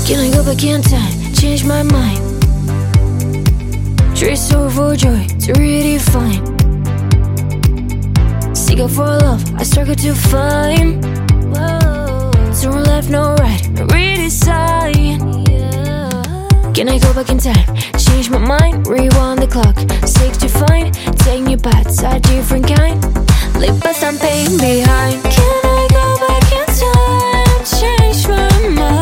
Can I go back in time, change my mind? Trace over joy to redefine. Seek out for love, I struggle to find. Turn left, no right, redesign. Can I go back in time, change my mind? Rewind the clock, seek to find. Take new paths, a different kind. Leave past and pain behind. Can I go back in time, change my mind?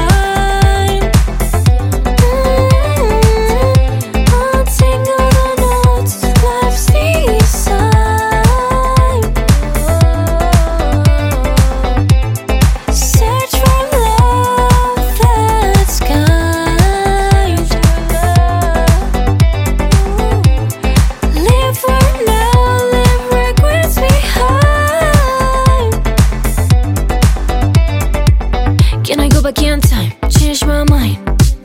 Can I go back in time, change my mind?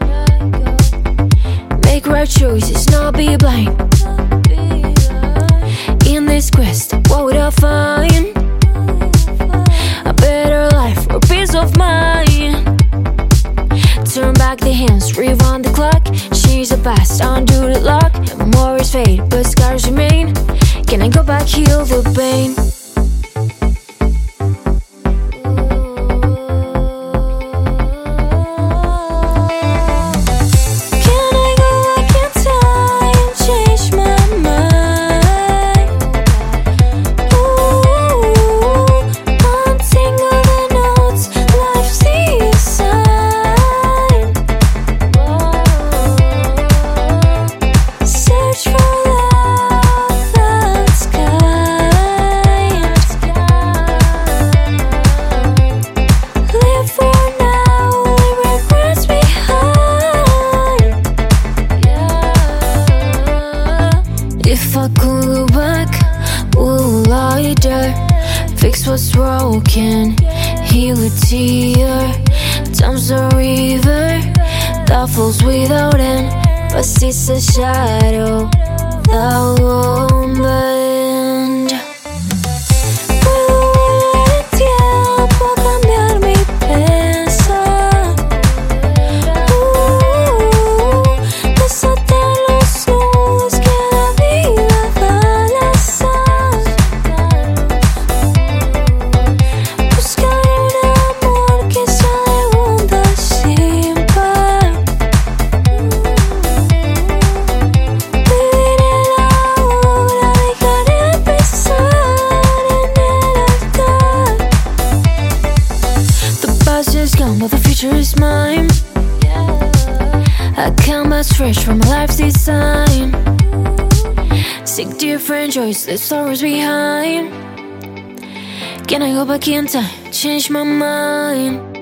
Make right choices, not be blind. In this quest, what would I find? A better life or peace of mind. Turn back the hands, rewind the clock. Change the past, undo the lock. Memories fade, but scars remain. Can I go back, heal the pain? If I could go back, will I dare? Fix what's broken, heal a tear. Time's a river that falls without end, but it's a shadow that won't bend. Puedo volver el tiempo, cambiar mi pensar. Desatar los nudos que la vida da al azar. Buscar un amor que sea de bondad sin par. Vivir el ahora, dejar empezar en el altar. The past is gone, but the future is mine. I come as fresh from my life's design. Seek different joys, leave sorrows behind. Can I go back in time, change my mind?